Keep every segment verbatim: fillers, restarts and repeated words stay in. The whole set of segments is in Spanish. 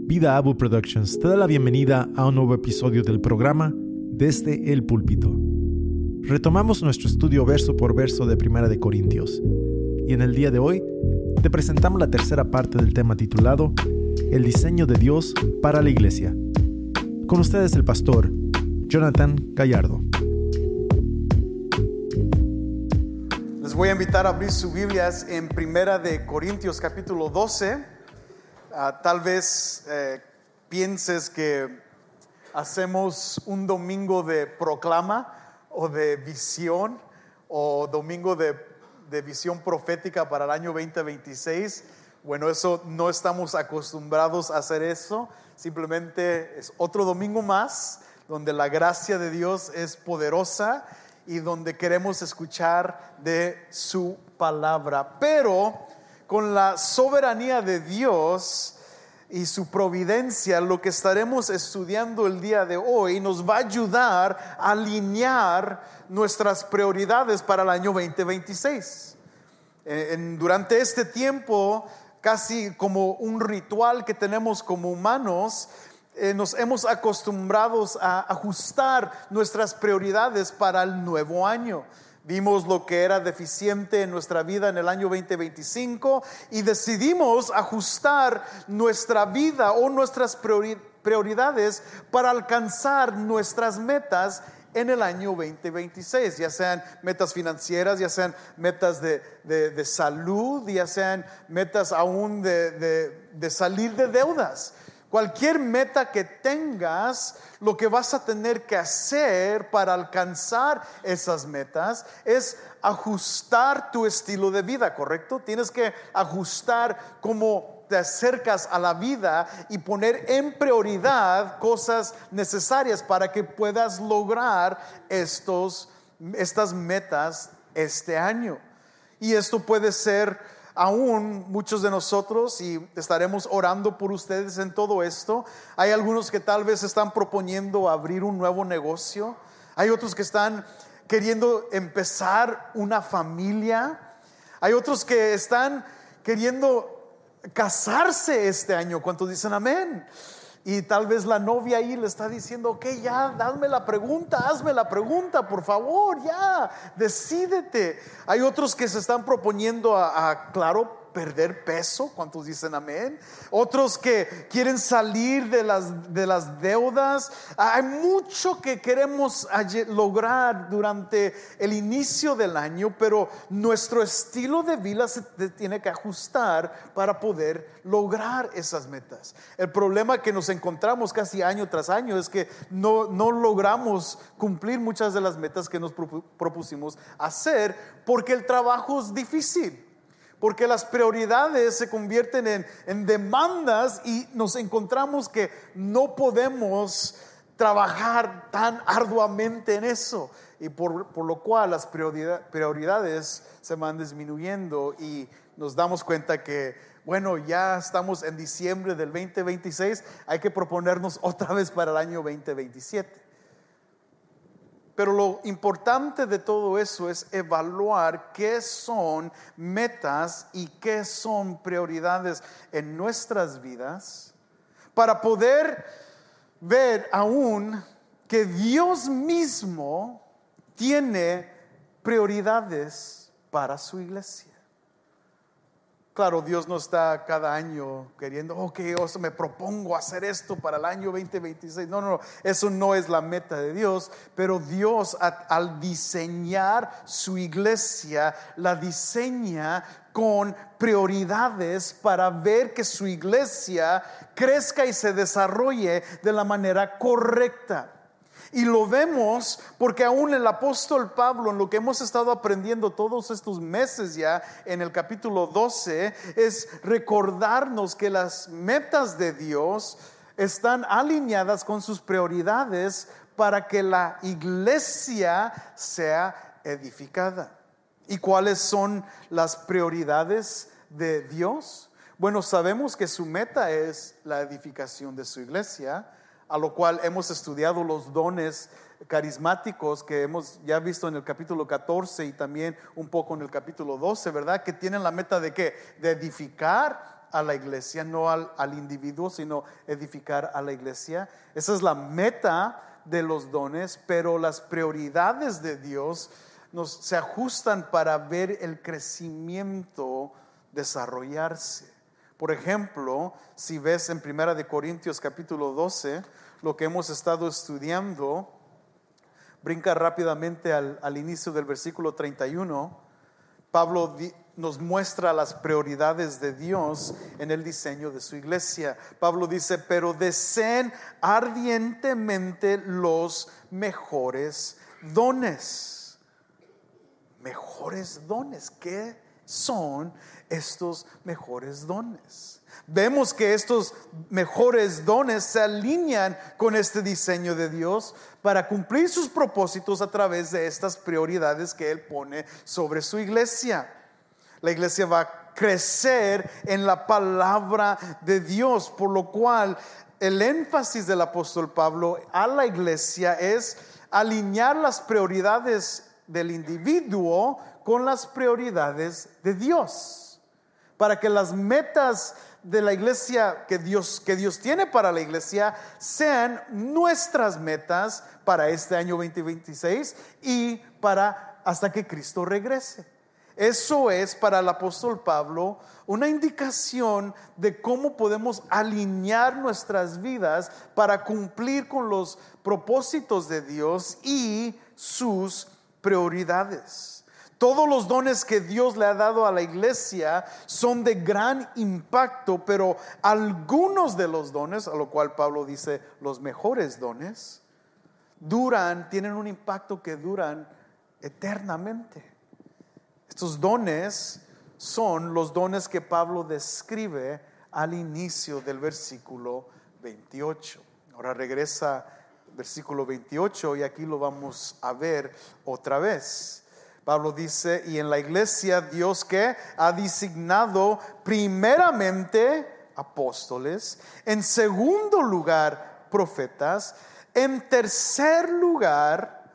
Vida Abu Productions te da la bienvenida a un nuevo episodio del programa Desde el Púlpito. Retomamos nuestro estudio verso por verso de Primera de Corintios, y en el día de hoy te presentamos la tercera parte del tema titulado El diseño de Dios para la Iglesia. Con ustedes el pastor Jonathan Gallardo. Les voy a invitar a abrir sus Biblias en Primera de Corintios capítulo doce. Uh, tal vez eh, pienses que hacemos un domingo de proclama o de visión o domingo de, de visión profética para el año veinte veintiséis. Bueno, eso no estamos acostumbrados a hacer eso. Simplemente es otro domingo más donde la gracia de Dios es poderosa y donde queremos escuchar de su palabra. Pero con la soberanía de Dios y su providencia, lo que estaremos estudiando el día de hoy nos va a ayudar a alinear nuestras prioridades para el año veinte veintiséis. En, durante este tiempo, casi como un ritual que tenemos como humanos, eh, nos hemos acostumbrado a ajustar nuestras prioridades para el nuevo año. Vimos lo que era deficiente en nuestra vida en el año veinte veinticinco y decidimos ajustar nuestra vida o nuestras prioridades para alcanzar nuestras metas en el año veinte veintiséis, ya sean metas financieras, ya sean metas de, de, de salud, ya sean metas aún de, de, de salir de deudas. Cualquier meta que tengas, lo que vas a tener que hacer para alcanzar esas metas es ajustar tu estilo de vida, ¿correcto? Tienes que ajustar cómo te acercas a la vida y poner en prioridad cosas necesarias para que puedas lograr estos, estas metas este año. Y esto puede ser aún muchos de nosotros, y estaremos orando por ustedes en todo esto. Hay algunos que tal vez están proponiendo abrir un nuevo negocio. Hay otros que están queriendo empezar una familia. Hay otros que están queriendo casarse este año. ¿Cuántos dicen amén? Y tal vez la novia ahí le está diciendo: ok, ya, dame la pregunta, hazme la pregunta, por favor, ya, decídete. Hay otros que se están proponiendo a, a claro, perder peso. ¿Cuántos dicen amén? Otros que quieren salir de las, de las deudas. Hay mucho que queremos lograr durante el inicio del año, pero nuestro estilo de vida se tiene que ajustar para poder lograr esas metas. El problema que nos encontramos casi año tras año es que no, no logramos cumplir muchas de las metas que nos propusimos hacer, porque el trabajo es difícil. Porque las prioridades se convierten en, en demandas y nos encontramos que no podemos trabajar tan arduamente en eso. Y por, por lo cual las prioridades se van disminuyendo y nos damos cuenta que, bueno, ya estamos en diciembre del veinte veintiséis, hay que proponernos otra vez para el año veinte veintisiete. Pero lo importante de todo eso es evaluar qué son metas y qué son prioridades en nuestras vidas para poder ver aún que Dios mismo tiene prioridades para su iglesia. Claro, Dios no está cada año queriendo, ok, yo me propongo hacer esto para el año veinte veintiséis. No, no, no, eso no es la meta de Dios. Pero Dios, al diseñar su iglesia, la diseña con prioridades para ver que su iglesia crezca y se desarrolle de la manera correcta. Y lo vemos porque aún el apóstol Pablo, en lo que hemos estado aprendiendo todos estos meses ya en el capítulo doce, es recordarnos que las metas de Dios están alineadas con sus prioridades para que la iglesia sea edificada. ¿Y cuáles son las prioridades de Dios? Bueno, sabemos que su meta es la edificación de su iglesia, a lo cual hemos estudiado los dones carismáticos que hemos ya visto en el capítulo catorce y también un poco en el capítulo doce, ¿verdad? Que tienen la meta de ¿qué? De edificar a la iglesia, no al, al individuo, sino edificar a la iglesia. Esa es la meta de los dones, pero las prioridades de Dios nos, se ajustan para ver el crecimiento desarrollarse. Por ejemplo, si ves en Primera de Corintios capítulo doce, lo que hemos estado estudiando, brinca rápidamente al, al inicio del versículo treinta y uno. Pablo di, nos muestra las prioridades de Dios en el diseño de su iglesia. Pablo dice: pero deseen ardientemente los mejores dones. Mejores dones. ¿Qué son estos mejores dones? Vemos que estos mejores dones se alinean con este diseño de Dios para cumplir sus propósitos a través de estas prioridades que Él pone sobre su iglesia. La iglesia va a crecer en la palabra de Dios, por lo cual el énfasis del apóstol Pablo a la iglesia es alinear las prioridades del individuo con las prioridades de Dios, para que las metas de la iglesia que Dios, que Dios tiene para la iglesia sean nuestras metas para este año veinte veintiséis y para hasta que Cristo regrese. Eso es para el apóstol Pablo una indicación de cómo podemos alinear nuestras vidas para cumplir con los propósitos de Dios y sus prioridades. Todos los dones que Dios le ha dado a la iglesia son de gran impacto, pero algunos de los dones, a lo cual Pablo dice los mejores dones, duran, tienen un impacto que duran eternamente. Estos dones son los dones que Pablo describe al inicio del versículo veintiocho. Ahora regresa al versículo veintiocho y aquí lo vamos a ver otra vez. Pablo dice: y en la iglesia Dios que ha designado primeramente apóstoles, en segundo lugar profetas, en tercer lugar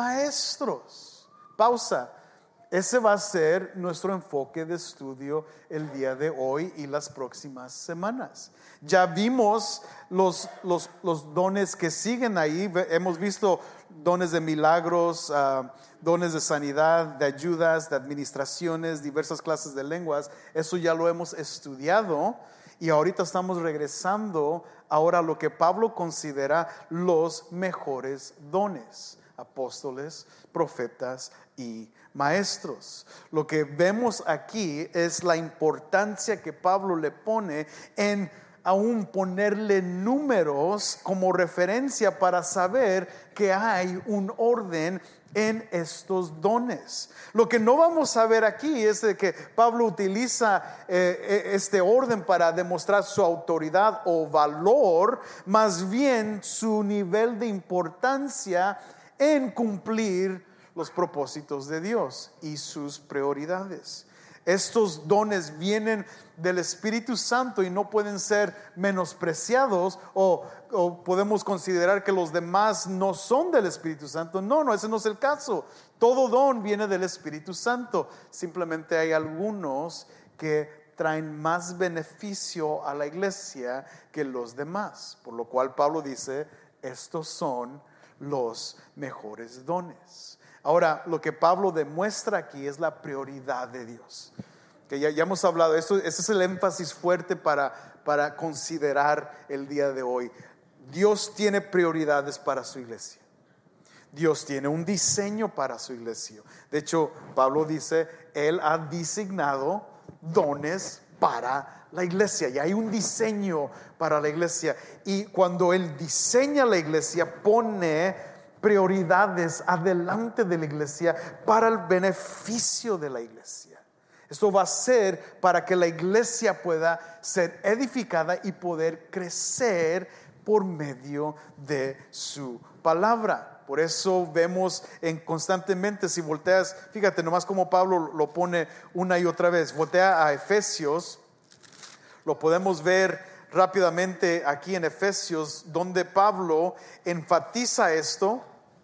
maestros. Pausa. Ese va a ser nuestro enfoque de estudio el día de hoy y las próximas semanas. Ya vimos los, los, los dones que siguen ahí. Hemos visto dones de milagros, uh, dones de sanidad, de ayudas, de administraciones, diversas clases de lenguas. Eso ya lo hemos estudiado y ahorita estamos regresando ahora a lo que Pablo considera los mejores dones: apóstoles, profetas y maestros. Lo que vemos aquí es la importancia que Pablo le pone en aún ponerle números como referencia para saber que hay un orden en estos dones. Lo que no vamos a ver aquí es de que Pablo utiliza eh, este orden para demostrar su autoridad o valor, más bien su nivel de importancia en cumplir los propósitos de Dios y sus prioridades. Estos dones vienen del Espíritu Santo y no pueden ser menospreciados o, o podemos considerar que los demás no son del Espíritu Santo. No, no, ese no es el caso. Todo don viene del Espíritu Santo. Simplemente hay algunos que traen más beneficio a la iglesia que los demás. Por lo cual Pablo dice: estos son los mejores dones. Ahora, lo que Pablo demuestra aquí es la prioridad de Dios. Que ya, ya hemos hablado, esto, ese es el énfasis fuerte para, para considerar el día de hoy. Dios tiene prioridades para su iglesia. Dios tiene un diseño para su iglesia. De hecho, Pablo dice: Él ha designado dones para la iglesia. Y hay un diseño para la iglesia. Y cuando Él diseña la iglesia, pone prioridades adelante de la iglesia para el beneficio de la iglesia. Esto va a ser para que la iglesia pueda ser edificada y poder crecer por medio de su palabra. Por eso vemos en constantemente, si volteas, fíjate nomás como Pablo lo pone una y otra vez. Voltea a Efesios, lo podemos ver rápidamente aquí en Efesios, donde Pablo enfatiza esto.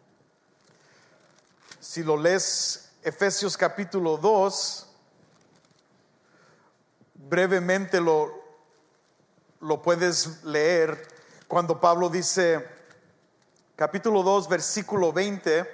Si lo lees, Efesios capítulo dos, brevemente lo, lo puedes leer cuando Pablo dice, capítulo dos, versículo veinte,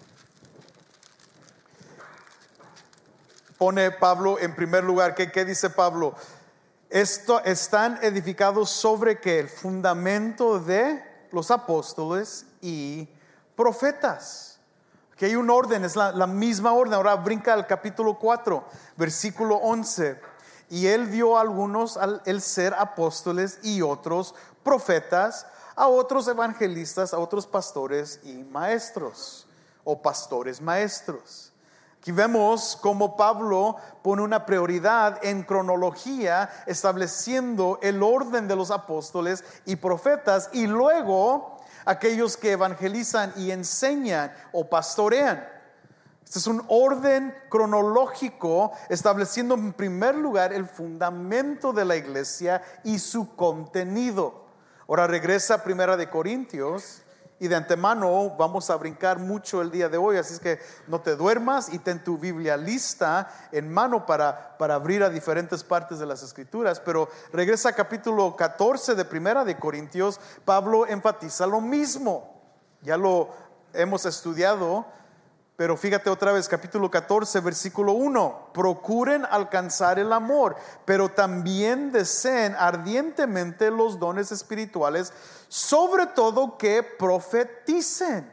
pone Pablo en primer lugar, ¿qué, qué dice Pablo? Esto están edificados sobre que el fundamento de los apóstoles y profetas. Que hay un orden, es la, la misma orden. Ahora brinca al capítulo cuatro, versículo once. Y él dio a algunos al el ser apóstoles y otros profetas, a otros evangelistas, a otros pastores y maestros, o pastores maestros. Aquí vemos cómo Pablo pone una prioridad en cronología, estableciendo el orden de los apóstoles y profetas, y luego aquellos que evangelizan y enseñan o pastorean. Este es un orden cronológico, estableciendo en primer lugar el fundamento de la iglesia y su contenido. Ahora regresa a Primera de Corintios, y de antemano vamos a brincar mucho el día de hoy, así es que no te duermas y ten tu Biblia lista en mano para, para abrir a diferentes partes de las Escrituras. Pero regresa a capítulo catorce de Primera de Corintios. Pablo enfatiza lo mismo, ya lo hemos estudiado, pero fíjate otra vez, capítulo catorce, versículo uno. Procuren alcanzar el amor, pero también deseen ardientemente los dones espirituales, sobre todo que profeticen.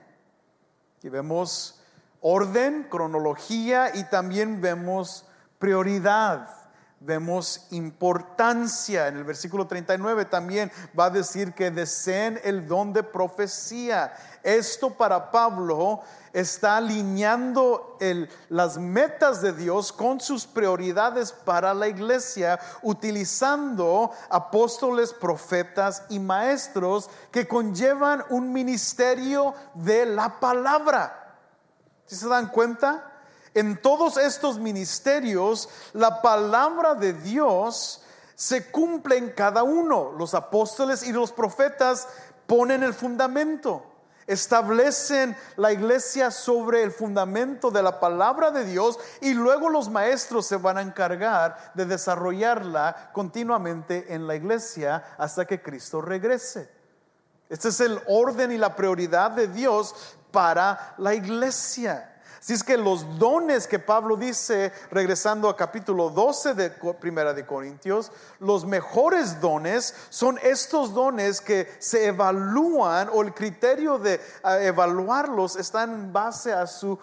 Y vemos orden, cronología, y también vemos prioridad, vemos importancia. En el versículo treinta y nueve también va a decir que deseen el don de profecía. Esto para Pablo está alineando el, las metas de Dios con sus prioridades para la iglesia, utilizando apóstoles, profetas y maestros que conllevan un ministerio de la palabra. ¿Sí se dan cuenta? En todos estos ministerios, la palabra de Dios se cumple en cada uno. Los apóstoles y los profetas ponen el fundamento, establecen la iglesia sobre el fundamento de la palabra de Dios, y luego los maestros se van a encargar de desarrollarla continuamente en la iglesia hasta que Cristo regrese. Este es el orden y la prioridad de Dios para la iglesia. Así es que los dones que Pablo dice, regresando a capítulo doce de Primera de Corintios, los mejores dones son estos dones que se evalúan, o el criterio de uh, evaluarlos está en base a su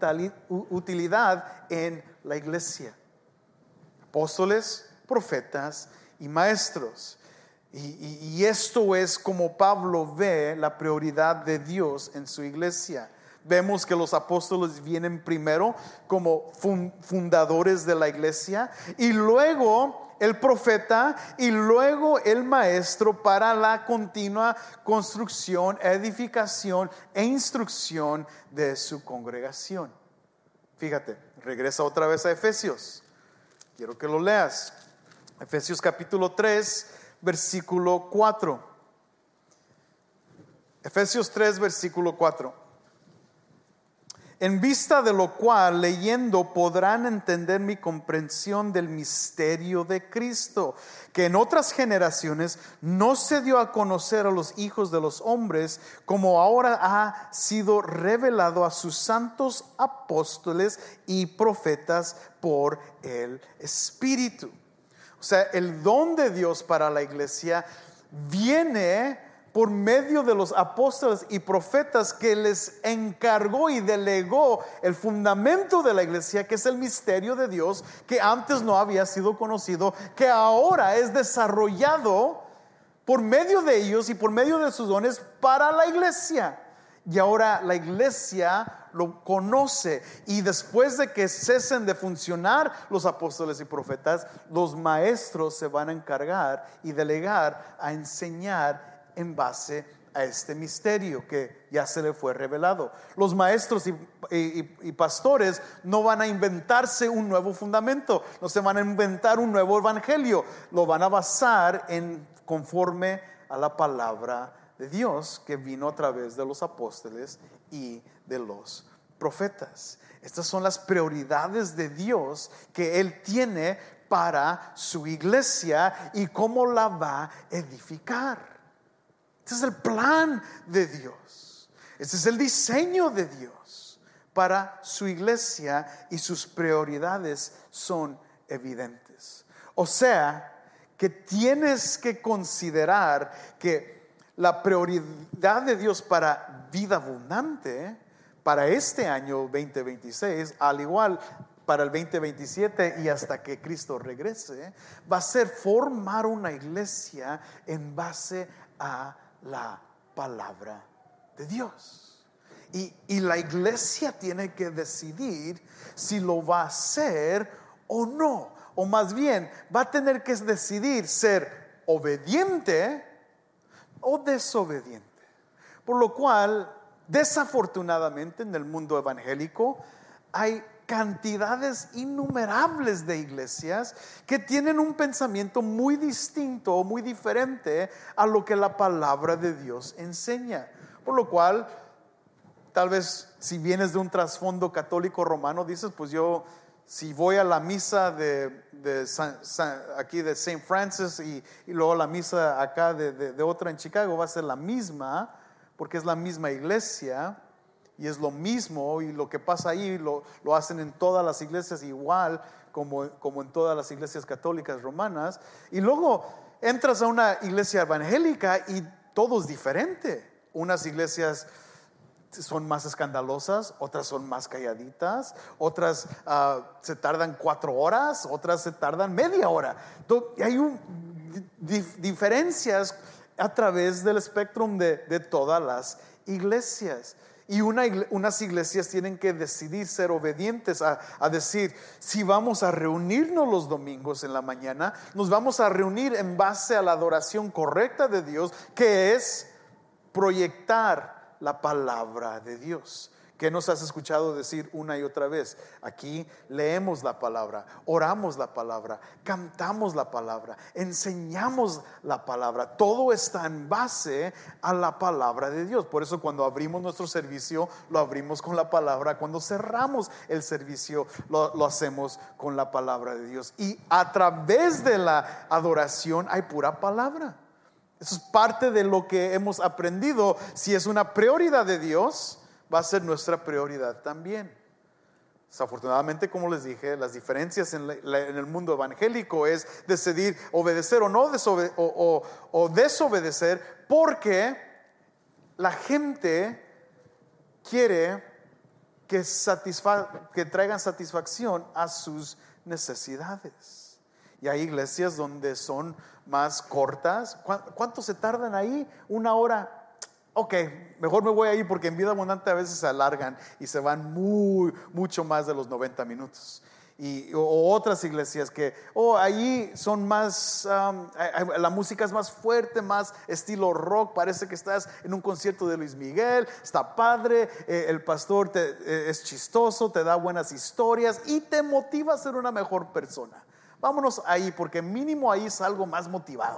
utilidad en la iglesia. Apóstoles, profetas y maestros. Y, y, y esto es como Pablo ve la prioridad de Dios en su iglesia. Vemos que los apóstoles vienen primero como fundadores de la iglesia, y luego el profeta, y luego el maestro para la continua construcción, edificación e instrucción de su congregación. Fíjate, regresa otra vez a Efesios. Quiero que lo leas. Efesios capítulo tres, versículo cuatro. Efesios tres, versículo cuatro. En vista de lo cual, leyendo, podrán entender mi comprensión del misterio de Cristo, que en otras generaciones no se dio a conocer a los hijos de los hombres, como ahora ha sido revelado a sus santos apóstoles y profetas por el Espíritu. O sea, el don de Dios para la iglesia viene por medio de los apóstoles y profetas, que les encargó y delegó el fundamento de la iglesia, que es el misterio de Dios, que antes no había sido conocido, que ahora es desarrollado por medio de ellos y por medio de sus dones para la iglesia. Y ahora la iglesia lo conoce, y después de que cesen de funcionar los apóstoles y profetas, los maestros se van a encargar y delegar a enseñar en base a este misterio que ya se le fue revelado. Los maestros y, y, y pastores no van a inventarse un nuevo fundamento, no se van a inventar un nuevo evangelio, lo van a basar en conforme a la palabra de Dios que vino a través de los apóstoles y de los profetas. Estas son las prioridades de Dios que Él tiene para su iglesia y cómo la va a edificar. Este es el plan de Dios. Este es el diseño de Dios para su iglesia y sus prioridades son evidentes. O sea, que tienes que considerar que la prioridad de Dios para vida abundante, para este año veinte veintiséis, al igual para el veinte veintisiete y hasta que Cristo regrese, va a ser formar una iglesia en base a la palabra de Dios. Y, y la iglesia tiene que decidir si lo va a hacer o no. O más bien, va a tener que decidir ser obediente o desobediente. Por lo cual, desafortunadamente en el mundo evangélico hay cantidades innumerables de iglesias que tienen un pensamiento muy distinto o muy diferente a lo que la palabra de Dios enseña. Por lo cual, tal vez si vienes de un trasfondo católico romano, dices, pues yo si voy a la misa de, de San, San, aquí de Saint Francis y, y luego la misa acá de, de, de otra en Chicago, va a ser la misma, porque es la misma iglesia y es lo mismo, y lo que pasa ahí lo, lo hacen en todas las iglesias igual como, como en todas las iglesias católicas romanas. Y luego entras a una iglesia evangélica y todo es diferente. Unas iglesias son más escandalosas, otras son más calladitas, otras uh, se tardan cuatro horas, otras se tardan media hora. Entonces, hay un, dif, diferencias a través del espectro de, de todas las iglesias. Y una, unas iglesias tienen que decidir ser obedientes a, a decir, si vamos a reunirnos los domingos en la mañana, nos vamos a reunir en base a la adoración correcta de Dios, que es proyectar la palabra de Dios. ¿Qué nos has escuchado decir una y otra vez? Aquí leemos la palabra, oramos la palabra, cantamos la palabra, enseñamos la palabra. Todo está en base a la palabra de Dios. Por eso cuando abrimos nuestro servicio, lo abrimos con la palabra. Cuando cerramos el servicio, lo, lo hacemos con la palabra de Dios. Y a través de la adoración hay pura palabra. Eso es parte de lo que hemos aprendido. Si es una prioridad de Dios, va a ser nuestra prioridad también. Desafortunadamente, como les dije, las diferencias en, la, en el mundo evangélico es decidir obedecer o no desobede- o, o, o desobedecer, porque la gente quiere que, satisfa- que traigan satisfacción a sus necesidades. Y hay iglesias donde son más cortas. ¿Cuánto se tardan ahí? Una hora. Ok, mejor me voy ahí, porque en vida abundante a veces se alargan y se van muy, mucho más de los noventa minutos. Y, o, o otras iglesias que, oh, ahí son más, um, la música es más fuerte, más estilo rock, parece que estás en un concierto de Luis Miguel, está padre, eh, el pastor te, eh, es chistoso, te da buenas historias y te motiva a ser una mejor persona. Vámonos ahí, porque mínimo ahí es algo más motivado.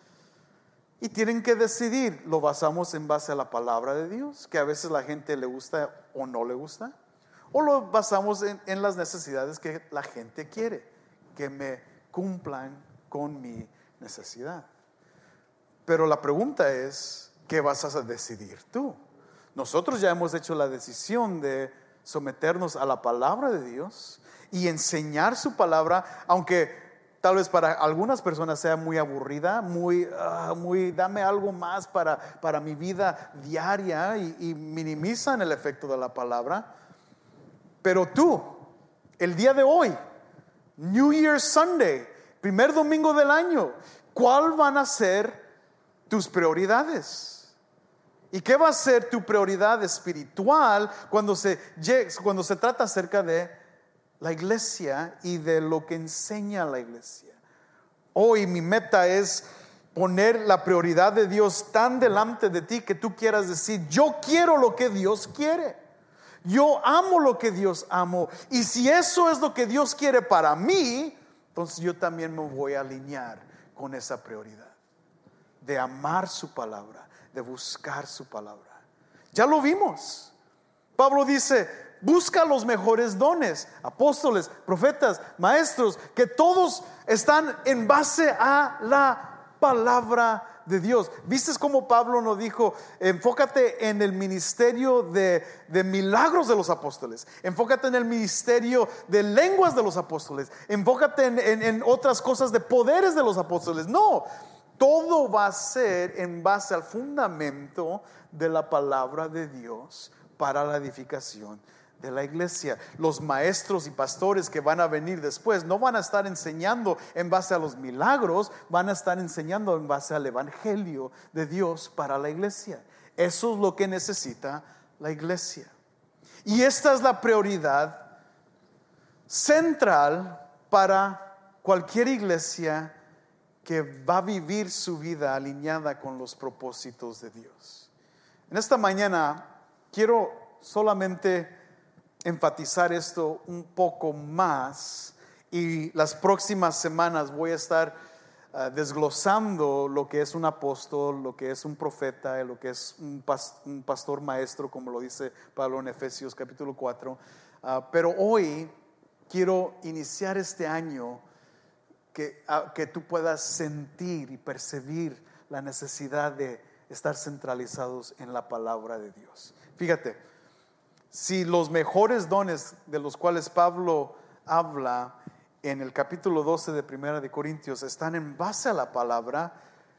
Y tienen que decidir, ¿lo basamos en base a la palabra de Dios, que a veces la gente le gusta o no le gusta? ¿O lo basamos en, en las necesidades que la gente quiere, que me cumplan con mi necesidad? Pero la pregunta es, ¿qué vas a decidir tú? Nosotros ya hemos hecho la decisión de someternos a la palabra de Dios y enseñar su palabra, aunque tal vez para algunas personas sea muy aburrida, muy, uh, muy dame algo más para, para mi vida diaria, y, y minimizan el efecto de la palabra. Pero tú, el día de hoy, New Year's Sunday, primer domingo del año, ¿cuál van a ser tus prioridades? ¿Y qué va a ser tu prioridad espiritual cuando se, cuando se trata acerca de la iglesia y de lo que enseña la iglesia? Hoy mi meta es poner la prioridad de Dios tan delante de ti que tú quieras decir, yo quiero lo que Dios quiere, yo amo lo que Dios amo, y si eso es lo que Dios quiere para mí, entonces yo también me voy a alinear con esa prioridad de amar su palabra, de buscar su palabra. Ya lo vimos. Pablo dice, busca los mejores dones, apóstoles, profetas, maestros, que todos están en base a la palabra de Dios. ¿Viste cómo Pablo nos dijo, enfócate en el ministerio de, de milagros de los apóstoles, enfócate en el ministerio de lenguas de los apóstoles, enfócate en, en, en otras cosas de poderes de los apóstoles? No, todo va a ser en base al fundamento de la palabra de Dios para la edificación de la iglesia. Los maestros y pastores que van a venir después no van a estar enseñando en base a los milagros, van a estar enseñando en base al evangelio de Dios para la iglesia. Eso es lo que necesita la iglesia. Y esta es la prioridad central para cualquier iglesia que va a vivir su vida alineada con los propósitos de Dios. En esta mañana quiero solamente enfatizar esto un poco más, y las próximas semanas voy a estar uh, desglosando lo que es un apóstol, lo que es un profeta, lo que es un, pas, un pastor maestro, como lo dice Pablo en Efesios capítulo cuatro. Uh, pero hoy quiero iniciar este año que, uh, que tú puedas sentir y percibir la necesidad de estar centralizados en la palabra de Dios. Fíjate, si los mejores dones de los cuales Pablo habla en el capítulo doce de Primera de Corintios están en base a la palabra,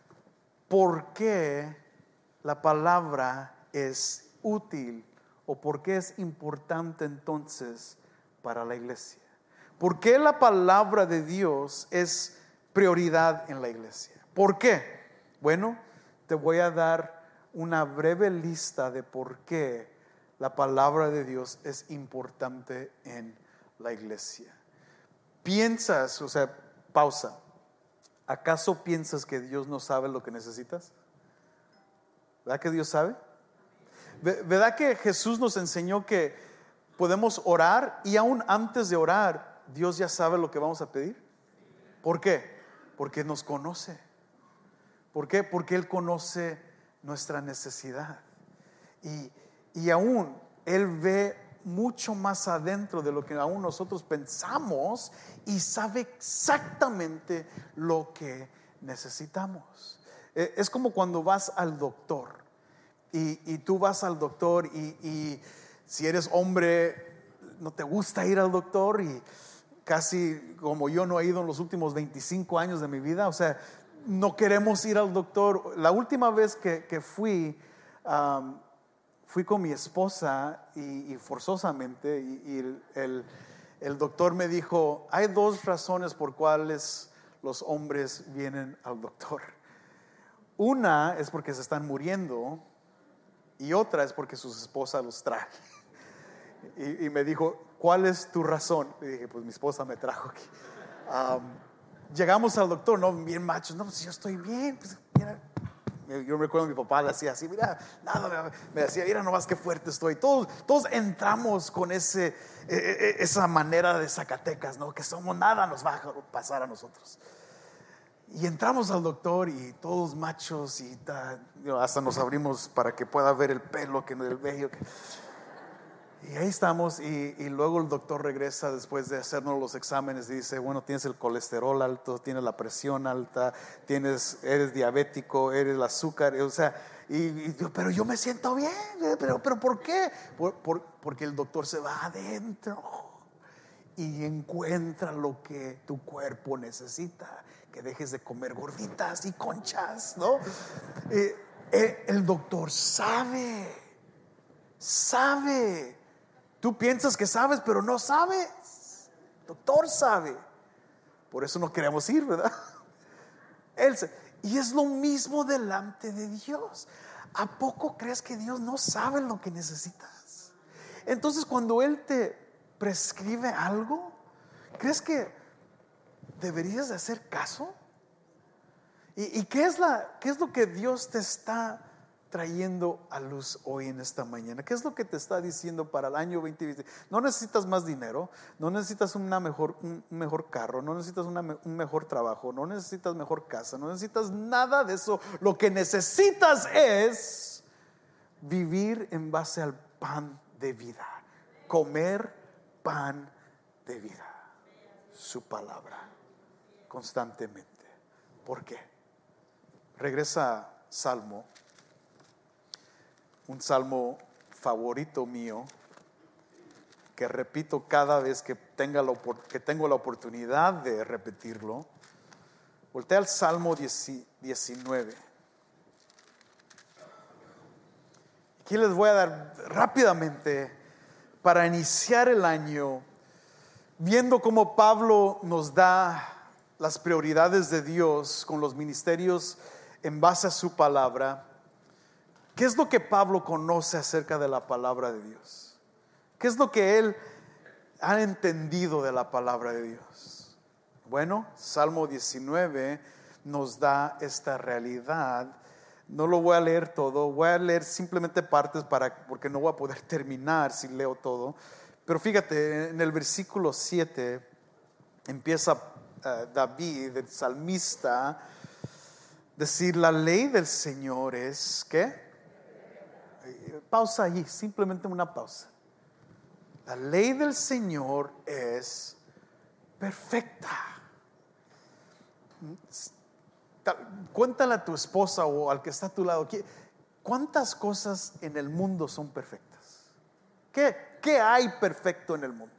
¿por qué la palabra es útil o por qué es importante entonces para la iglesia? ¿Por qué la palabra de Dios es prioridad en la iglesia? ¿Por qué? Bueno, te voy a dar una breve lista de por qué la palabra de Dios es importante en la iglesia. ¿Piensas, o sea, pausa, acaso piensas que Dios no sabe lo que necesitas? ¿Verdad que Dios sabe? ¿Verdad que Jesús nos enseñó que podemos orar y aún antes de orar Dios ya sabe lo que vamos a pedir? ¿Por qué? Porque nos conoce. ¿Por qué? Porque Él conoce nuestra necesidad. Y Y aún Él ve mucho más adentro de lo que aún nosotros pensamos y sabe exactamente lo que necesitamos. Es como cuando vas al doctor y, y tú vas al doctor y, y si eres hombre no te gusta ir al doctor, y casi como yo no he ido en los últimos veinticinco años de mi vida, o sea, no queremos ir al doctor. La última vez que, que fui um, Fui con mi esposa y, y forzosamente y, y el, el, el doctor me dijo, hay dos razones por cuales los hombres vienen al doctor. Una es porque se están muriendo y otra es porque sus esposas los traen. Y, y me dijo, ¿cuál es tu razón? Y dije, pues mi esposa me trajo aquí. Um, llegamos al doctor, no, bien machos, no, pues yo estoy bien, pues mira. Yo recuerdo a mi papá le hacía así, mira, nada, me decía, mira nomás qué fuerte estoy. Todos, todos entramos con ese, eh, esa manera de Zacatecas, ¿no? Que somos, nada nos va a pasar a nosotros. Y entramos al doctor y todos machos y ta, hasta nos abrimos para que pueda ver el pelo, que el vello. Que... Y ahí estamos y, y luego el doctor regresa después de hacernos los exámenes y dice, bueno, tienes el colesterol alto, tienes la presión alta, tienes, eres diabético, eres el azúcar, o sea, y, y yo, pero yo me siento bien, pero, pero ¿por qué? Por, por, porque el doctor se va adentro y encuentra lo que tu cuerpo necesita, que dejes de comer gorditas y conchas, ¿no? Eh, eh, el doctor sabe, sabe. Tú piensas que sabes, pero no sabes. El doctor sabe. Por eso no queremos ir, ¿verdad? Él se, y es lo mismo delante de Dios. ¿A poco crees que Dios no sabe lo que necesitas? Entonces, cuando Él te prescribe algo, ¿crees que deberías de hacer caso? ¿Y, y qué es la, qué es lo que Dios te está trayendo a luz hoy en esta mañana? ¿Qué es lo que te está diciendo para el año veinte veinte? No necesitas más dinero, no necesitas una mejor, un mejor carro, no necesitas una, un mejor trabajo, no necesitas mejor casa, no necesitas nada de eso. Lo que necesitas es vivir en base al pan de vida, comer pan de vida, su palabra, constantemente. ¿Por qué? Regresa a Salmo, un salmo favorito mío, que repito cada vez que, tenga la, que tengo la oportunidad de repetirlo. Voltea al Salmo diecinueve. Aquí les voy a dar rápidamente, para iniciar el año, viendo cómo Pablo nos da las prioridades de Dios con los ministerios en base a su palabra. ¿Qué es lo que Pablo conoce acerca de la palabra de Dios? ¿Qué es lo que él ha entendido de la palabra de Dios? Bueno, Salmo diecinueve nos da esta realidad. No lo voy a leer todo, voy a leer simplemente partes para, porque no voy a poder terminar si leo todo. Pero fíjate, en el versículo siete empieza uh, David, el salmista, decir: la ley del Señor es, ¿qué? Pausa allí, simplemente una pausa. La ley del Señor es perfecta. Cuéntale a tu esposa o al que está a tu lado, ¿cuántas cosas en el mundo son perfectas? ¿Qué, qué hay perfecto en el mundo?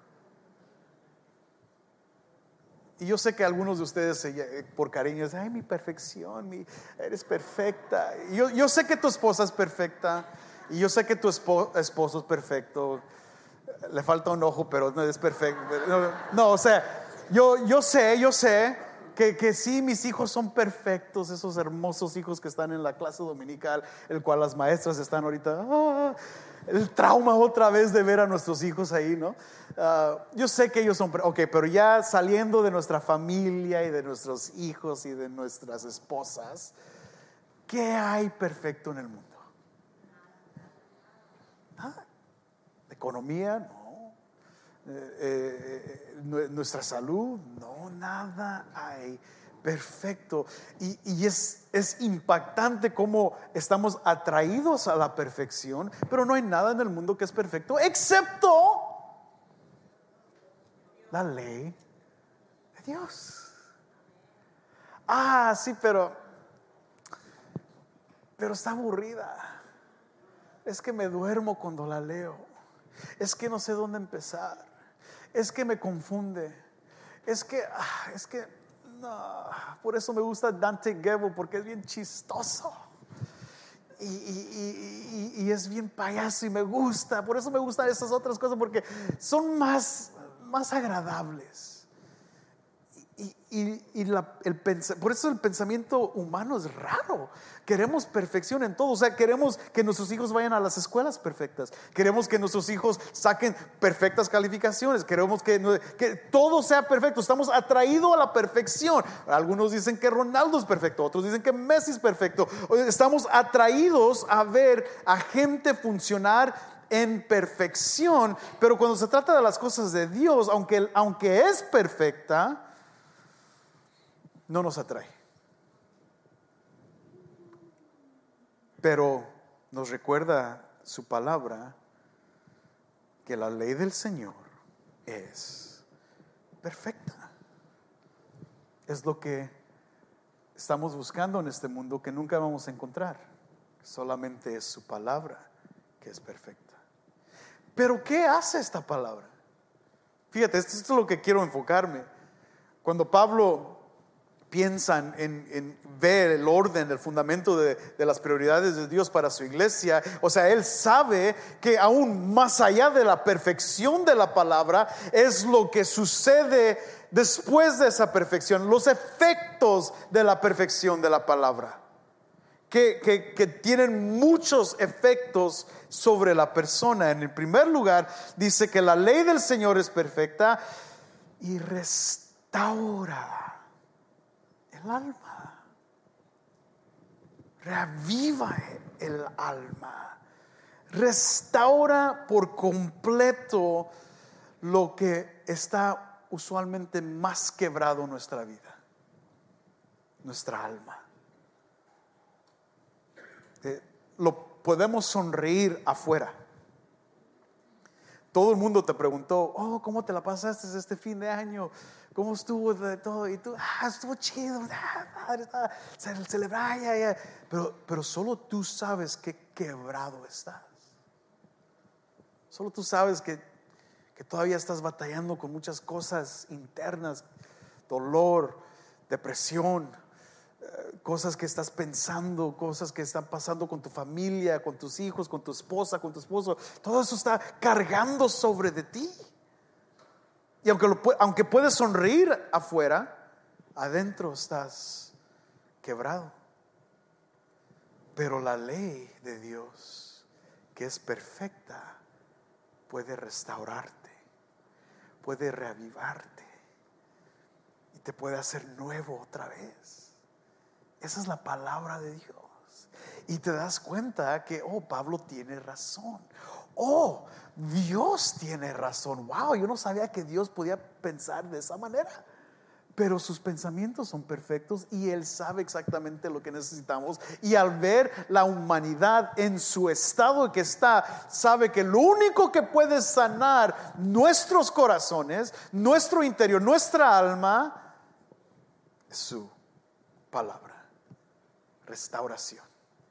Y yo sé que algunos de ustedes por cariño dicen: ay, mi perfección, mi, eres perfecta. Y yo, yo sé que tu esposa es perfecta, y yo sé que tu esposo, esposo es perfecto. Le falta un ojo, pero no es perfecto. No, no, o sea, yo, yo sé, yo sé que, que sí, mis hijos son perfectos, esos hermosos hijos que están en la clase dominical, el cual las maestras están ahorita, ah, el trauma otra vez de ver a nuestros hijos ahí, ¿no? Uh, yo sé que ellos son, ok, pero ya saliendo de nuestra familia y de nuestros hijos y de nuestras esposas, ¿qué hay perfecto en el mundo? Nada. Economía, no. Eh, eh, nuestra salud, no, nada hay perfecto. Y, y es, es impactante cómo estamos atraídos a la perfección, pero no hay nada en el mundo que es perfecto, excepto la ley de Dios. Ah, sí, pero pero está aburrida. Es que me duermo cuando la leo. Es que no sé dónde empezar. Es que me confunde. Es que, ah, es que, no. Por eso me gusta Dante Gebel, porque es bien chistoso. Y, y, y, y, y es bien payaso y me gusta. Por eso me gustan esas otras cosas, porque son más, más agradables. Y, y, y la, el pens- por eso el pensamiento humano es raro. Queremos perfección en todo. O sea, queremos que nuestros hijos vayan a las escuelas perfectas. Queremos que nuestros hijos saquen perfectas calificaciones. Queremos que, que todo sea perfecto. Estamos atraídos a la perfección. Algunos dicen que Ronaldo es perfecto, otros dicen que Messi es perfecto. Estamos atraídos a ver a gente funcionar en perfección. Pero cuando se trata de las cosas de Dios, aunque, aunque es perfecta, no nos atrae. Pero nos recuerda su palabra que la ley del Señor es perfecta. Es lo que estamos buscando en este mundo, que nunca vamos a encontrar. Solamente es su palabra que es perfecta. Pero ¿qué hace esta palabra? Fíjate, esto es lo que quiero enfocarme. Cuando Pablo piensan en, en ver el orden, el fundamento de, de las prioridades de Dios para su iglesia, o sea, él sabe que aún más allá de la perfección de la palabra es lo que sucede después de esa perfección, los efectos de la perfección de la palabra, que, que, que tienen muchos efectos sobre la persona. En el primer lugar, dice que la ley del Señor es perfecta y restaura el alma, reaviva el alma, restaura por completo lo que está usualmente más quebrado en nuestra vida, nuestra alma. Eh, lo podemos sonreír afuera, todo el mundo te preguntó, oh, ¿cómo te la pasaste este fin de año? ¿Cómo estuvo de todo? Y tú, ah, estuvo chido, ah, padre, ah, ce- celebrar, ya, ya. Pero, pero solo tú sabes qué quebrado estás. Solo tú sabes que, que todavía estás batallando con muchas cosas internas, dolor, depresión, eh, cosas que estás pensando, cosas que están pasando con tu familia, con tus hijos, con tu esposa, con tu esposo. Todo eso está cargando sobre de ti. Y aunque, lo, aunque puedes sonreír afuera, adentro estás quebrado. Pero la ley de Dios, que es perfecta, puede restaurarte, puede reavivarte y te puede hacer nuevo otra vez. Esa es la palabra de Dios. Y te das cuenta que, oh, Pablo tiene razón. Oh, Dios tiene razón. Wow, yo no sabía que Dios podía pensar de esa manera. Pero sus pensamientos son perfectos y Él sabe exactamente lo que necesitamos. Y al ver la humanidad en su estado que está, sabe que lo único que puede sanar nuestros corazones, nuestro interior, nuestra alma, es su palabra. Restauración.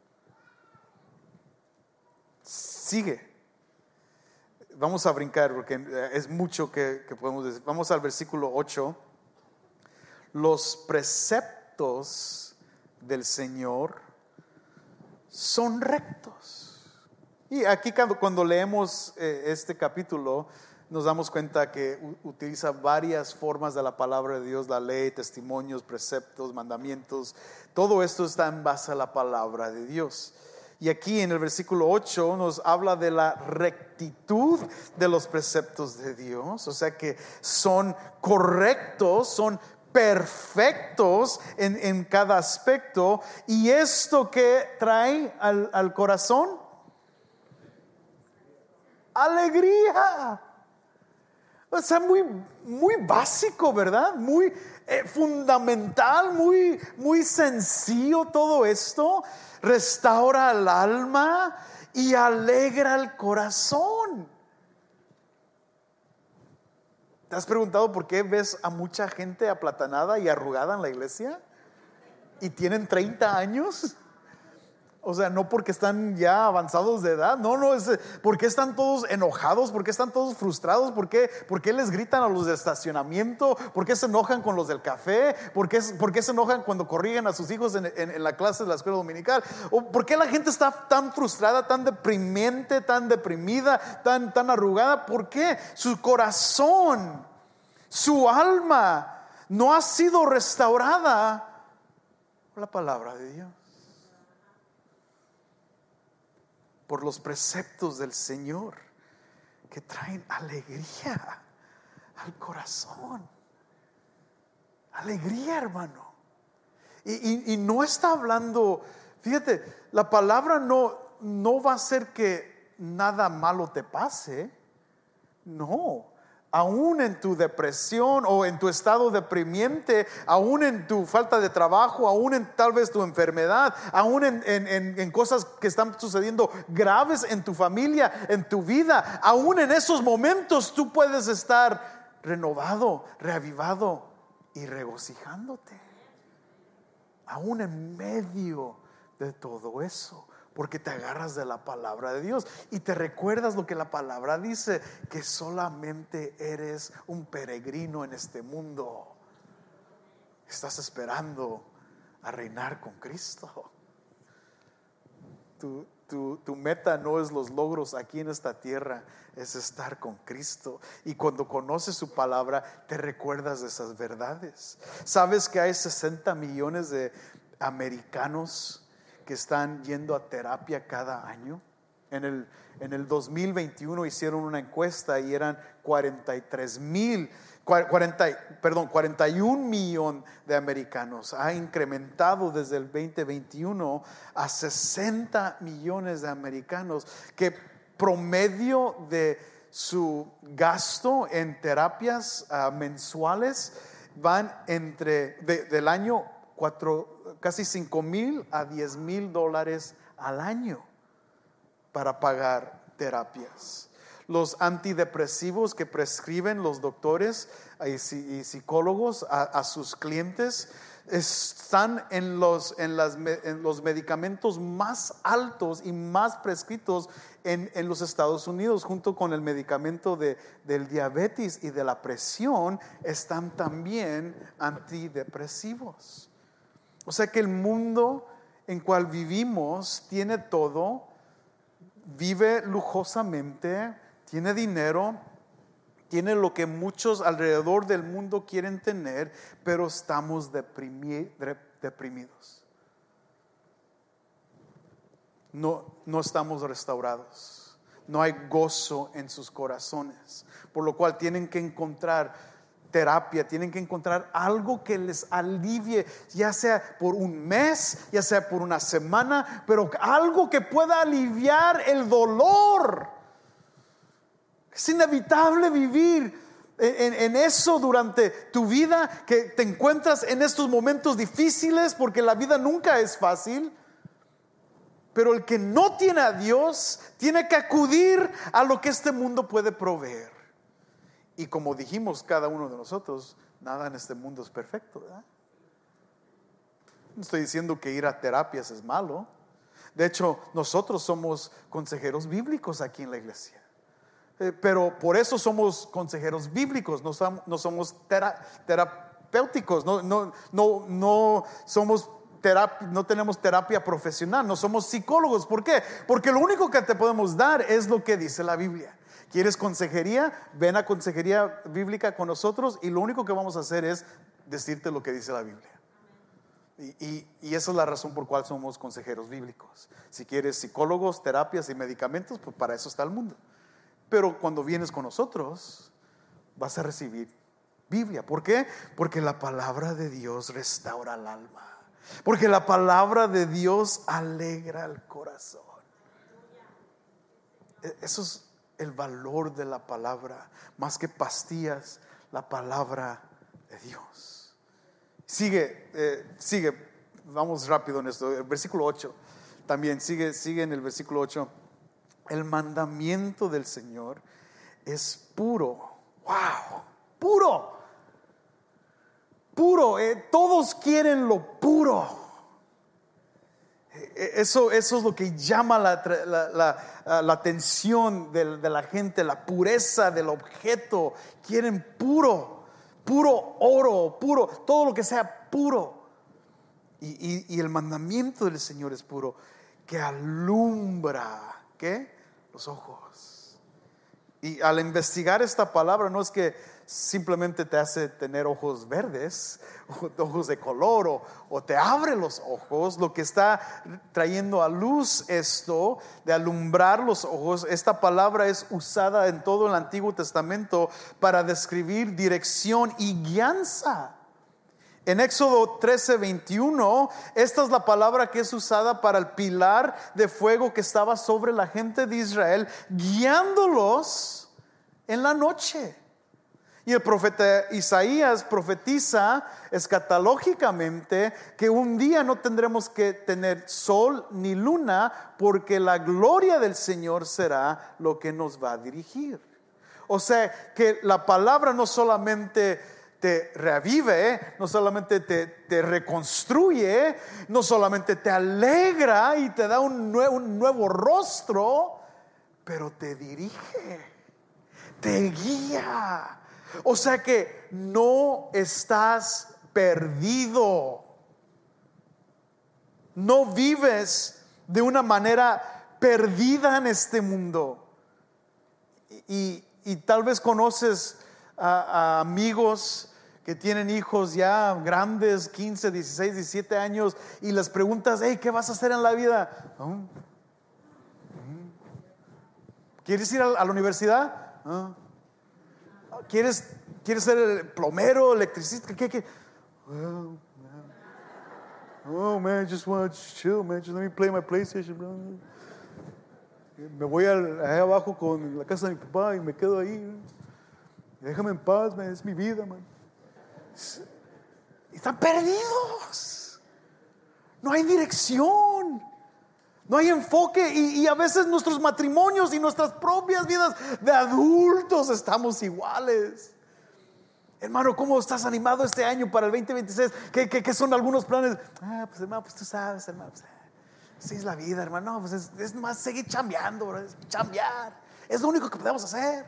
Sigue. Vamos a brincar porque es mucho que, que podemos decir. Vamos al versículo ocho. Los preceptos del Señor son rectos. Y aquí cuando, cuando leemos eh, este capítulo, nos damos cuenta que u- utiliza varias formas de la palabra de Dios, la ley, testimonios, preceptos, mandamientos. Todo esto está en base a la palabra de Dios. Y aquí en el versículo ocho nos habla de la rectitud de los preceptos de Dios. O sea que son correctos, son perfectos en, en cada aspecto. Y esto que trae al, al corazón, alegría. O sea, muy, muy básico, ¿verdad? Muy eh, fundamental, muy, muy sencillo todo esto. Restaura el alma y alegra el corazón. ¿Te has preguntado por qué ves a mucha gente aplatanada y arrugada en la iglesia? ¿Y tienen treinta años? O sea, no porque están ya avanzados de edad. No, no, es porque están todos enojados, porque están todos frustrados, porque, porque les gritan a los de estacionamiento, porque se enojan con los del café, porque, porque se enojan cuando corrigen a sus hijos en, en, en la clase de la escuela dominical. O por qué la gente está tan frustrada, tan deprimente, tan deprimida, tan, tan arrugada. ¿Por qué? Su corazón, su alma no ha sido restaurada por la palabra de Dios, por los preceptos del Señor que traen alegría al corazón. Alegría, hermano. Y, y, y no está hablando, fíjate, la palabra no, no va a hacer que nada malo te pase. No. Aún en tu depresión o en tu estado deprimiente, aún en tu falta de trabajo, aún en tal vez tu enfermedad, aún en, en, en, en cosas que están sucediendo graves en tu familia, en tu vida, aún en esos momentos tú puedes estar renovado, reavivado y regocijándote. Aún en medio de todo eso, porque te agarras de la palabra de Dios y te recuerdas lo que la palabra dice, que solamente eres un peregrino en este mundo. Estás esperando a reinar con Cristo. Tu, tu, tu meta no es los logros aquí en esta tierra, es estar con Cristo. Y cuando conoces su palabra, te recuerdas de esas verdades. ¿Sabes que hay sesenta millones de americanos que están yendo a terapia cada año? En el, en el dos mil veintiuno hicieron una encuesta y eran cuarenta y tres mil, cuarenta, perdón, cuarenta y un millón de americanos. Ha incrementado desde el veinte veintiuno a sesenta millones de americanos, que promedio de su gasto en terapias uh, mensuales van entre de, del año cuatro, casi cinco mil a diez mil dólares al año para pagar terapias. los antidepresivos que prescriben los doctores y psicólogos a, a sus clientes están en los, en, las, en los medicamentos más altos y más prescritos en, en los Estados Unidos, junto con el medicamento de, del diabetes y de la presión. Están también antidepresivos. O sea que el mundo en cual vivimos tiene todo, vive lujosamente, tiene dinero, tiene lo que muchos alrededor del mundo quieren tener, pero estamos deprimi- deprimidos. No, no estamos restaurados. No hay gozo en sus corazones, por lo cual tienen que encontrar terapia, tienen que encontrar algo que les alivie, ya sea por un mes, ya sea por una semana, pero algo que pueda aliviar el dolor. Es inevitable vivir en, en eso durante tu vida, que te encuentras en estos momentos difíciles, porque la vida nunca es fácil. Pero el que no tiene a Dios tiene que acudir a lo que este mundo puede proveer. Y como dijimos cada uno de nosotros, nada en este mundo es perfecto, ¿verdad? No estoy diciendo que ir a terapias es malo. De hecho, nosotros somos consejeros bíblicos aquí en la iglesia. Eh, pero por eso somos consejeros bíblicos, no, som- no somos tera- terapéuticos, no, no, no, no somos terapia, no tenemos terapia profesional, no somos psicólogos. ¿Por qué? Porque lo único que te podemos dar es lo que dice la Biblia. ¿Quieres consejería? Ven a consejería bíblica con nosotros, y lo único que vamos a hacer es decirte lo que dice la Biblia. Y, y, y esa es la razón por cual somos consejeros bíblicos. Si quieres psicólogos, terapias y medicamentos, pues para eso está el mundo. Pero cuando vienes con nosotros, vas a recibir Biblia. ¿Por qué? Porque la palabra de Dios restaura el alma. Porque la palabra de Dios alegra el corazón. Eso es el valor de la palabra. Más que pastillas, la palabra de Dios. Sigue, eh, sigue. Vamos rápido en esto. El versículo ocho también sigue, sigue en el versículo ocho. El mandamiento del Señor es puro. Wow, puro. Puro. Eh, todos quieren lo puro. Eh, eso, eso es lo que llama la, la, la, la atención de, de la gente, la pureza del objeto. Quieren puro, puro oro, puro, todo lo que sea puro. Y, y, y el mandamiento del Señor es puro, que alumbra, ¿qué? Los ojos. Y al investigar esta palabra, no es que simplemente te hace tener ojos verdes, ojos de color, o, o te abre los ojos. Lo que está trayendo a luz esto de alumbrar los ojos, esta palabra es usada en todo el Antiguo Testamento para describir dirección y guianza. En Éxodo trece veintiuno, esta es la palabra que es usada para el pilar de fuego que estaba sobre la gente de Israel, guiándolos en la noche. Y el profeta Isaías profetiza escatológicamente que un día no tendremos que tener sol ni luna, porque la gloria del Señor será lo que nos va a dirigir. O sea que la palabra no solamente te revive, no solamente te, te reconstruye, no solamente te alegra y te da un nuevo, un nuevo rostro, pero te dirige, te guía. O sea que no estás perdido, no vives de una manera perdida en este mundo. Y, y, y tal vez conoces A, a amigos que tienen hijos ya grandes, quince, dieciséis, diecisiete años, y les preguntas: hey, ¿qué vas a hacer en la vida? ¿Oh? ¿Quieres ir a, a la universidad? ¿Oh? ¿Quieres, ¿Quieres ser plomero, electricista? ¿Qué, qué? Oh, man. Oh man, I just want to chill, man. Just let me play my PlayStation, bro. Me voy al, allá abajo con la casa de mi papá y me quedo ahí. Déjame en paz, man. Es mi vida, man. Están perdidos. No hay dirección. No hay enfoque y, y a veces nuestros matrimonios y nuestras propias vidas de adultos estamos iguales. Hermano, ¿cómo estás animado este año para el veinte veintiséis? ¿Qué, qué, qué son algunos planes? Ah, pues hermano, pues tú sabes, hermano, pues, así es la vida, hermano. No, pues es, es más seguir chambeando, bro, es chambear. Es lo único que podemos hacer.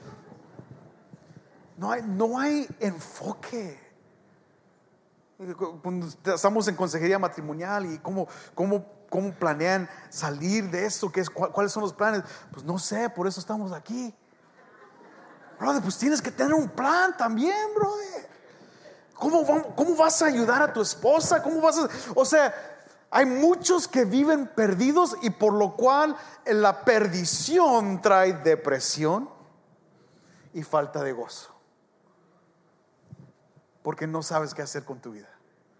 No hay, no hay enfoque. Cuando estamos en consejería matrimonial y cómo, cómo, cómo planean salir de esto, ¿qué es, ¿cuáles son los planes? Pues no sé, por eso estamos aquí. Brother, pues tienes que tener un plan también, brother. ¿Cómo, cómo vas a ayudar a tu esposa? ¿Cómo vas a, o sea, hay muchos que viven perdidos y por lo cual la perdición trae depresión y falta de gozo. Porque no sabes qué hacer con tu vida.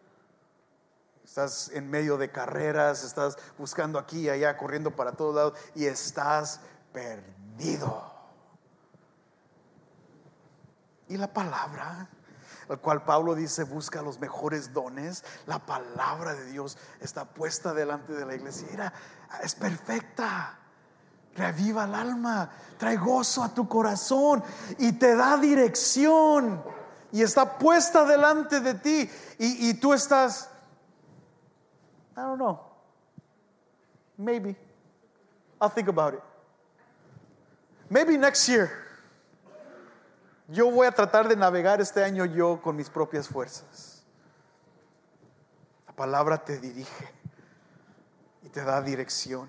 Estás en medio de carreras, estás buscando aquí y allá, corriendo para todos lados y estás perdido. Y la palabra, al cual Pablo dice busca los mejores dones, la palabra de Dios está puesta delante de la iglesia. Mira, es perfecta, reaviva el alma, trae gozo a tu corazón y te da dirección. Y está puesta delante de ti y, y tú estás, I don't know, maybe I'll think about it. Maybe next year. Yo voy a tratar de navegar este año yo con mis propias fuerzas. La palabra te dirige y te da dirección,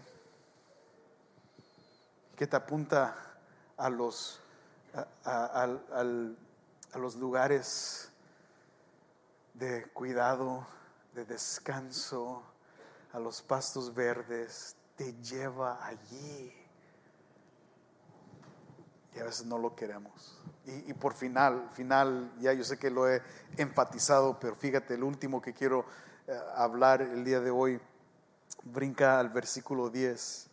que te apunta a los a, a, al, al, a los lugares de cuidado, de descanso, a los pastos verdes. Te lleva allí y a veces no lo queremos. Y, y por final, final, ya yo sé que lo he enfatizado, pero fíjate, el último que quiero eh, hablar el día de hoy, brinca al versículo diez.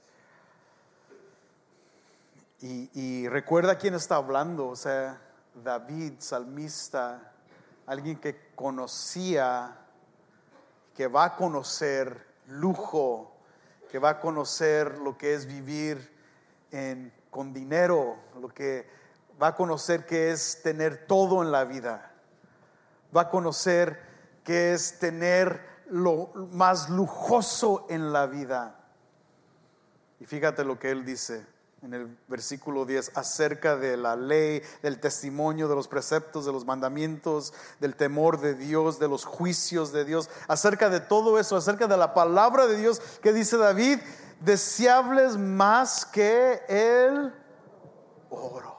Y, y recuerda quién está hablando, o sea, David, salmista, alguien que conocía, que va a conocer lujo, que va a conocer lo que es vivir en, con dinero, lo que va a conocer que es tener todo en la vida, va a conocer que es tener lo más lujoso en la vida. Y fíjate lo que él dice en el versículo diez acerca de la ley, del testimonio, de los preceptos, de los mandamientos, del temor de Dios, de los juicios de Dios, acerca de todo eso, acerca de la palabra de Dios, que dice David, deseables más que el oro.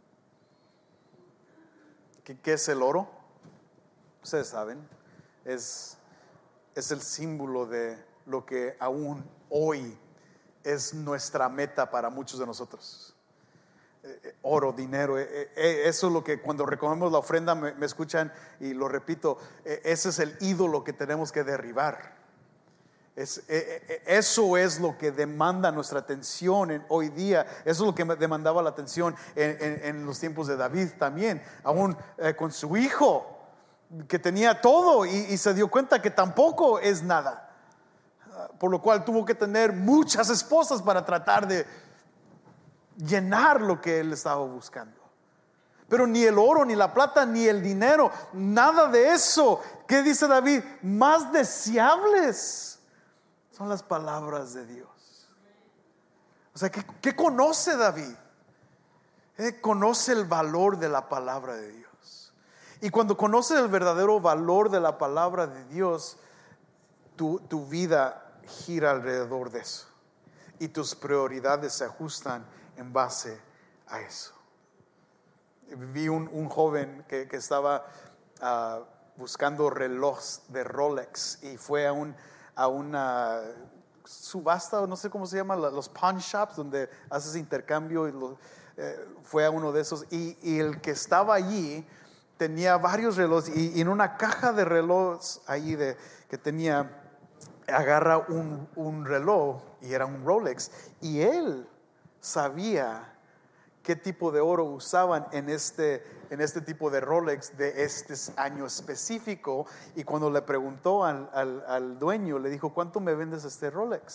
¿Qué, qué es el oro? Ustedes saben, es, es el símbolo de lo que aún hoy es nuestra meta para muchos de nosotros. Eh, oro, dinero, eh, eh, eso es lo que cuando recogemos la ofrenda me, me escuchan y lo repito, eh, ese es el ídolo que tenemos que derribar. Es, eh, eh, eso es lo que demanda nuestra atención en, hoy día. Eso es lo que demandaba la atención en, en, en los tiempos de David también, aún eh, con su hijo que tenía todo y, y se dio cuenta que tampoco es nada, por lo cual tuvo que tener muchas esposas para tratar de llenar lo que él estaba buscando. Pero ni el oro, ni la plata, ni el dinero, nada de eso. ¿Qué dice David? Más deseables son las palabras de Dios. O sea, ¿qué, qué conoce David? Eh, conoce el valor de la palabra de Dios. Y cuando conoces el verdadero valor de la palabra de Dios, tu, tu vida gira alrededor de eso y tus prioridades se ajustan en base a eso. Vi un, un joven que, que estaba uh, buscando relojes de Rolex y fue a, un, a una subasta, no sé cómo se llama, los pawn shops donde haces intercambio y lo, eh, fue a uno de esos y, y el que estaba allí tenía varios relojes y, y en una caja de relojes allí de, que tenía, agarra un, un reloj y era un Rolex y él sabía qué tipo de oro usaban en este, en este tipo de Rolex de este año específico. Y cuando le preguntó al, al, al dueño, le dijo, ¿cuánto me vendes este Rolex?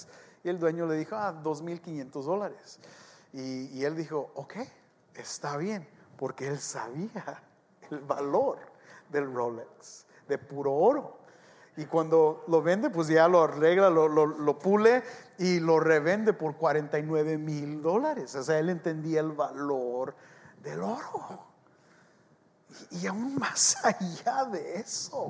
Y el dueño le dijo, ah, dos mil quinientos dólares. Y, y él dijo, ok, está bien, porque él sabía el valor del Rolex, de puro oro. Y cuando lo vende, pues ya lo arregla, lo, lo, lo pule y lo revende por cuarenta y nueve mil dólares. O sea, él entendía el valor del oro. Y, y aún más allá de eso,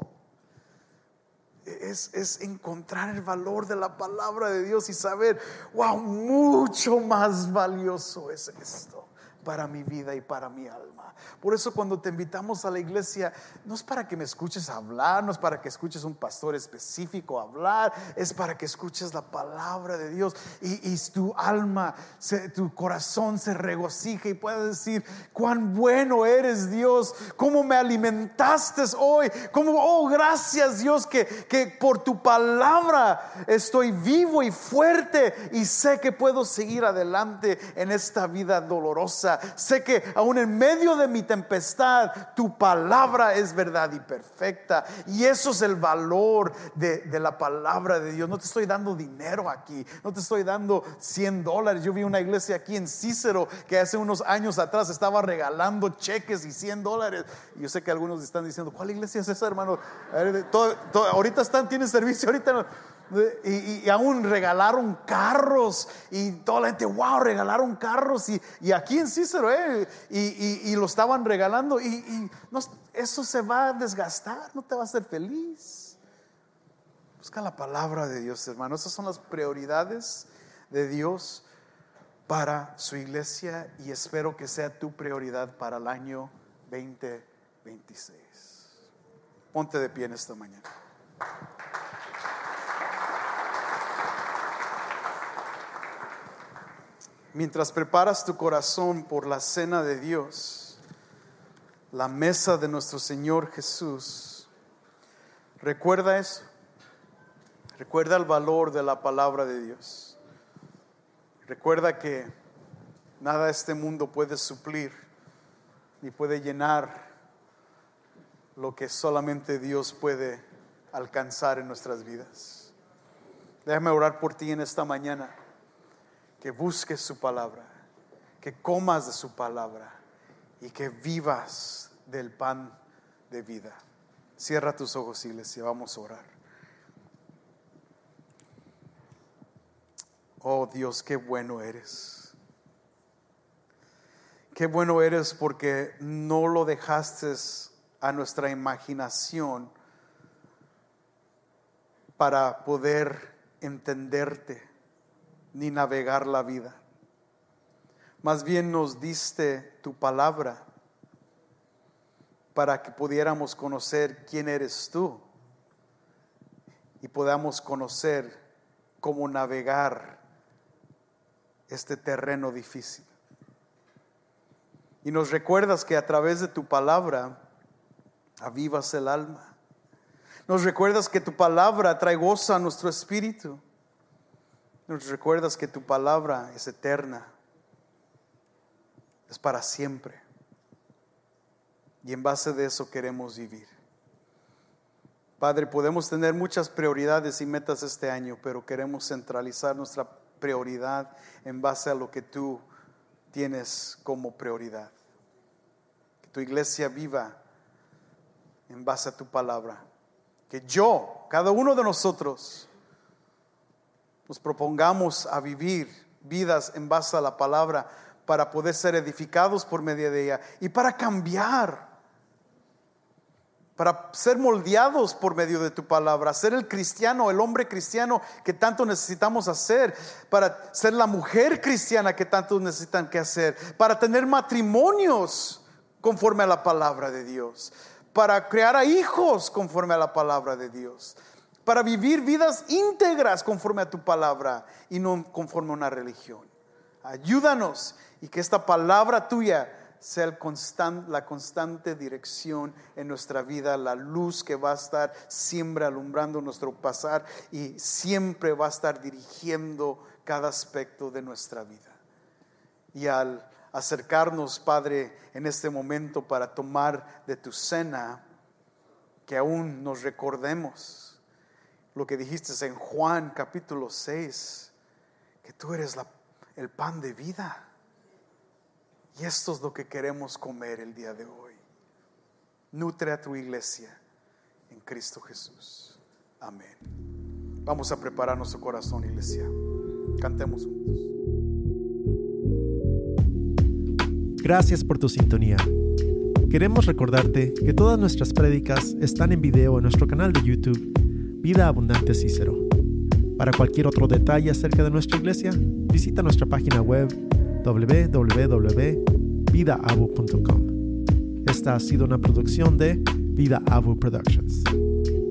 es, es encontrar el valor de la palabra de Dios y saber, wow, mucho más valioso es esto para mi vida y para mi alma. Por eso cuando te invitamos a la iglesia, no es para que me escuches hablar, no es para que escuches un pastor específico hablar, es para que escuches la palabra de Dios y, y tu alma, se, tu corazón se regocije y puedas decir, cuán bueno eres Dios, cómo me alimentaste hoy, cómo, oh gracias Dios que, que por tu palabra estoy vivo y fuerte y sé que puedo seguir adelante en esta vida dolorosa. Sé que aún en medio de mi tempestad, tu palabra es verdad y perfecta. Y eso es el valor de, de la palabra de Dios. No te estoy dando dinero aquí, no te estoy dando cien dólares. Yo vi una iglesia aquí en Cícero que hace unos años atrás estaba regalando cheques y cien dólares. Y yo sé que algunos están diciendo, ¿cuál iglesia es esa, hermano? Todo, todo, ahorita están, tienen servicio, ahorita no. Y, y, y aún regalaron carros y toda la gente, wow, regalaron carros y, y aquí en Cícero eh, y, y, y lo estaban regalando y, y no, eso se va a desgastar, no te va a hacer feliz. Busca la palabra de Dios, hermano. Esas son las prioridades de Dios para su iglesia y espero que sea tu prioridad para el año veinte veintiséis. Ponte de pie en esta mañana. Mientras preparas tu corazón por la cena de Dios, la mesa de nuestro Señor Jesús, recuerda eso. Recuerda el valor de la palabra de Dios. Recuerda que nada de este mundo puede suplir ni puede llenar lo que solamente Dios puede alcanzar en nuestras vidas. Déjame orar por ti en esta mañana. Que busques su palabra, que comas de su palabra y que vivas del pan de vida. Cierra tus ojos, iglesia, vamos a orar. Oh Dios, qué bueno eres. Qué bueno eres porque no lo dejaste a nuestra imaginación para poder entenderte ni navegar la vida. Más bien nos diste tu palabra para que pudiéramos conocer quién eres tú y podamos conocer cómo navegar este terreno difícil. Y nos recuerdas que a través de tu palabra avivas el alma. Nos recuerdas que tu palabra trae gozo a nuestro espíritu. Nos recuerdas que tu palabra es eterna, es para siempre. Y en base de eso queremos vivir. Padre, podemos tener muchas prioridades y metas este año, pero queremos centralizar nuestra prioridad en base a lo que tú tienes como prioridad. Que tu iglesia viva en base a tu palabra. Que yo, cada uno de nosotros, nos propongamos a vivir vidas en base a la palabra para poder ser edificados por medio de ella y para cambiar, para ser moldeados por medio de tu palabra, ser el cristiano, el hombre cristiano que tanto necesitamos hacer, para ser la mujer cristiana que tanto necesitan que hacer, para tener matrimonios conforme a la palabra de Dios, para crear a hijos conforme a la palabra de Dios, para vivir vidas íntegras conforme a tu palabra y no conforme a una religión. Ayúdanos y que esta palabra tuya sea el constant, la constante dirección en nuestra vida, la luz que va a estar siempre alumbrando nuestro pasar y siempre va a estar dirigiendo cada aspecto de nuestra vida. Y al acercarnos, Padre, en este momento para tomar de tu cena, que aún nos recordemos lo que dijiste en Juan capítulo seis, que tú eres la, el pan de vida. Y esto es lo que queremos comer el día de hoy. Nutre a tu iglesia en Cristo Jesús. Amén. Vamos a preparar nuestro corazón, iglesia. Cantemos juntos. Gracias por tu sintonía. Queremos recordarte que todas nuestras prédicas están en video en nuestro canal de YouTube, Vida Abundante Cícero. Para cualquier otro detalle acerca de nuestra iglesia, visita nuestra página web doble u doble u doble u punto vida abu punto com. Esta ha sido una producción de Vida Abu Productions.